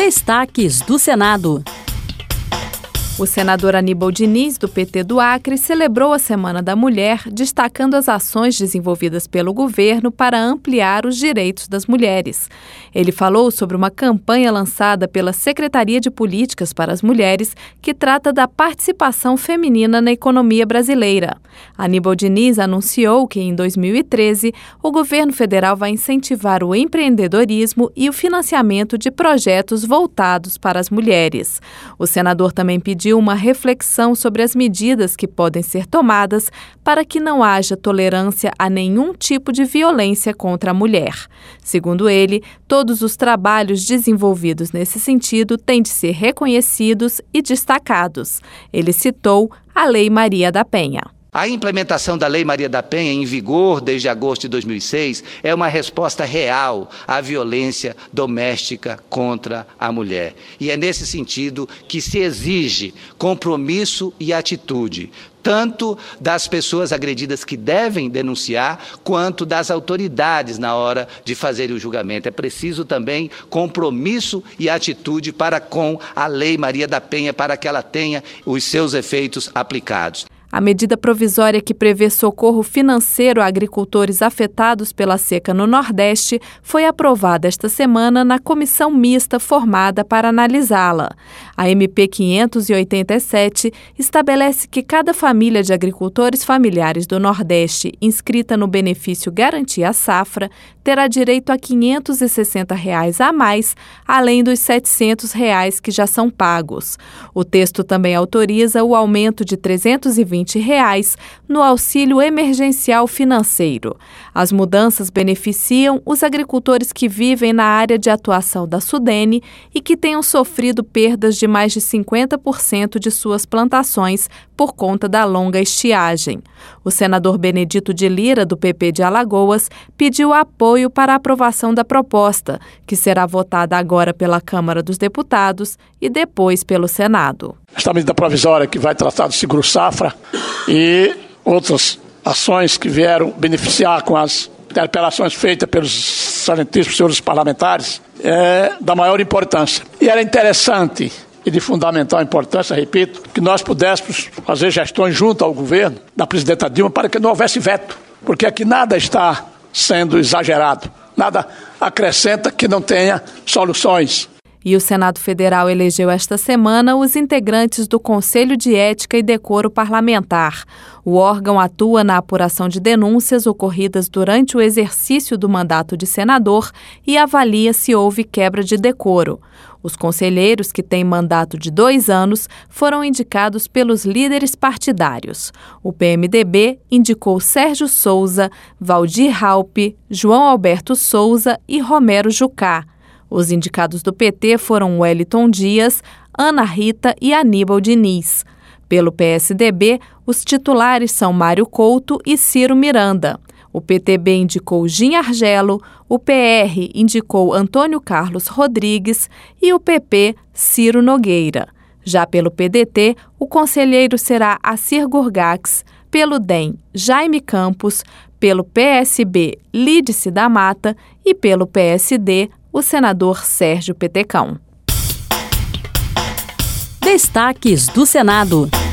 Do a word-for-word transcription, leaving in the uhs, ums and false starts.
Destaques do Senado. O senador Aníbal Diniz, do P T do Acre, celebrou a Semana da Mulher, destacando as ações desenvolvidas pelo governo para ampliar os direitos das mulheres. Ele falou sobre uma campanha lançada pela Secretaria de Políticas para as Mulheres, que trata da participação feminina na economia brasileira. Aníbal Diniz anunciou que, em dois mil e treze, o governo federal vai incentivar o empreendedorismo e o financiamento de projetos voltados para as mulheres. O senador também pediu uma reflexão sobre as medidas que podem ser tomadas para que não haja tolerância a nenhum tipo de violência contra a mulher. Segundo ele, todos os trabalhos desenvolvidos nesse sentido têm de ser reconhecidos e destacados. Ele citou a Lei Maria da Penha. A implementação da Lei Maria da Penha, em vigor desde agosto de dois mil e seis, é uma resposta real à violência doméstica contra a mulher. E é nesse sentido que se exige compromisso e atitude, tanto das pessoas agredidas que devem denunciar, quanto das autoridades na hora de fazer o julgamento. É preciso também compromisso e atitude para com a Lei Maria da Penha, para que ela tenha os seus efeitos aplicados. A medida provisória que prevê socorro financeiro a agricultores afetados pela seca no Nordeste foi aprovada esta semana na comissão mista formada para analisá-la. A M P quinhentos e oitenta e sete estabelece que cada família de agricultores familiares do Nordeste inscrita no benefício Garantia Safra terá direito a quinhentos e sessenta reais a mais, além dos setecentos reais que já são pagos. O texto também autoriza o aumento de trezentos e vinte reais no auxílio emergencial financeiro. As mudanças beneficiam os agricultores que vivem na área de atuação da Sudene e que tenham sofrido perdas de mais de cinquenta por cento de suas plantações por conta da longa estiagem. O senador Benedito de Lira, do P P de Alagoas, pediu apoio para a aprovação da proposta, que será votada agora pela Câmara dos Deputados e depois pelo Senado. Esta medida provisória que vai tratar do seguro-safra e outras ações que vieram beneficiar com as interpelações feitas pelos excelentíssimos senhores parlamentares é da maior importância. E era interessante e de fundamental importância, repito, que nós pudéssemos fazer gestões junto ao governo da presidenta Dilma para que não houvesse veto, porque aqui nada está sendo exagerado, nada acrescenta que não tenha soluções. E o Senado Federal elegeu esta semana os integrantes do Conselho de Ética e Decoro Parlamentar. O órgão atua na apuração de denúncias ocorridas durante o exercício do mandato de senador e avalia se houve quebra de decoro. Os conselheiros, que têm mandato de dois anos, foram indicados pelos líderes partidários. O P M D B indicou Sérgio Souza, Valdir Raupp, João Alberto Souza e Romero Jucá. Os indicados do P T foram Wellington Dias, Ana Rita e Aníbal Diniz. Pelo P S D B, os titulares são Mário Couto e Ciro Miranda. O P T B indicou Gin Argelo, o P R indicou Antônio Carlos Rodrigues e o P P, Ciro Nogueira. Já pelo P D T, o conselheiro será Assir Gurgax, pelo D E M, Jaime Campos, pelo P S B, Lídice da Mata e pelo P S D, o senador Sérgio Petecão. Destaques do Senado.